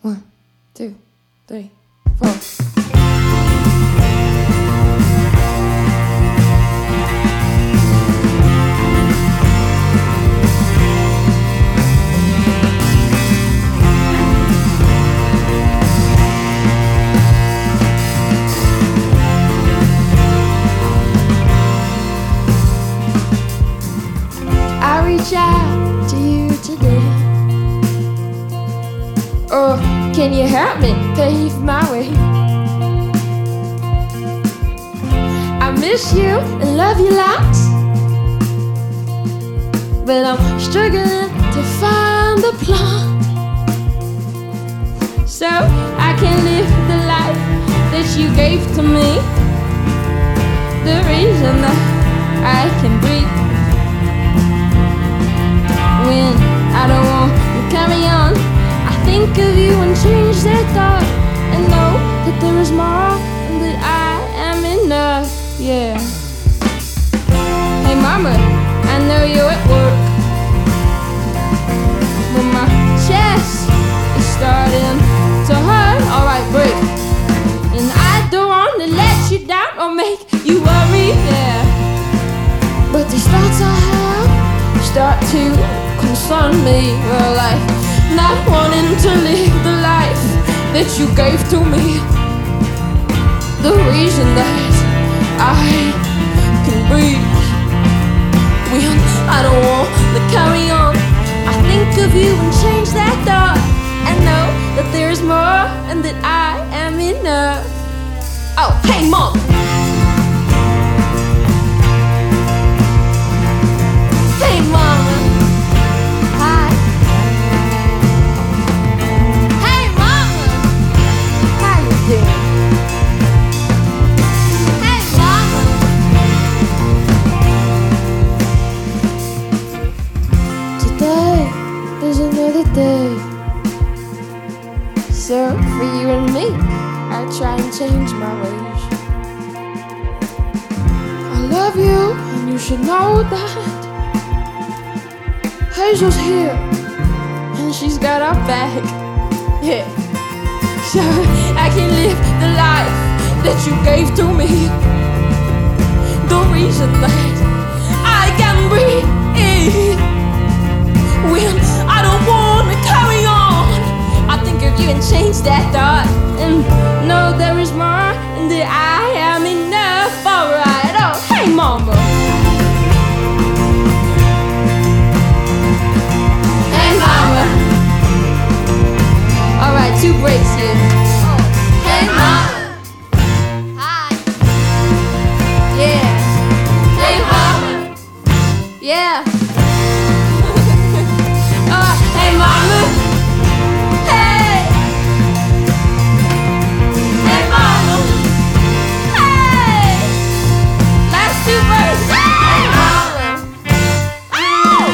1, 2, 3, 4. I reach out to you today. Oh, can you help me pave my way? I miss you and love you lots, but I'm struggling to find the plot, so I can live the life that you gave to me, the reason that I can breathe. When I don't want to carry on, I think of you and change that thought, and know that there is more and that I am enough, yeah. Hey mama, I know you're at work, but my chest is starting to hurt. Alright, break. And I don't want to let you down or make you worry, yeah. But these thoughts I have start to concern me, well, like not wanting to live the life that you gave to me, the reason that I can breathe. When I don't want to carry on, I think of you and change that thought, and know that there is more and that I am enough. Oh, hey mom. Hey mama. Hi. Hey mama. How you doing? Hey mama. Today is another day, so for you and me, I try and change my ways. I love you and you should know that. Hazel's here, and she's got our back, yeah. So I can live the life that you gave to me, the reason that I can breathe. When I don't want to carry on, I think of you and change that thought, and know there is more, and that I am enough. Alright, oh, hey mama. Alright, 2 breaks here. Hey mama. Hi. Yeah. Hey mama. Yeah. Hey mama. Hey. Hey mama. Hey. Last 2 breaks. Hey mama. Oh.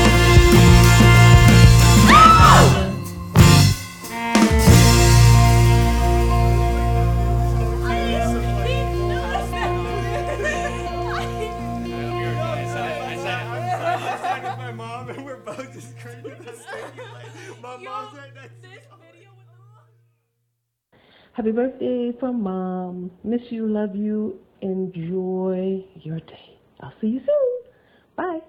Oh. My mom and we're both just screaming at the stage. Like, my mom's right next to me. Happy birthday from Mom. Miss you, love you. Enjoy your day. I'll see you soon. Bye.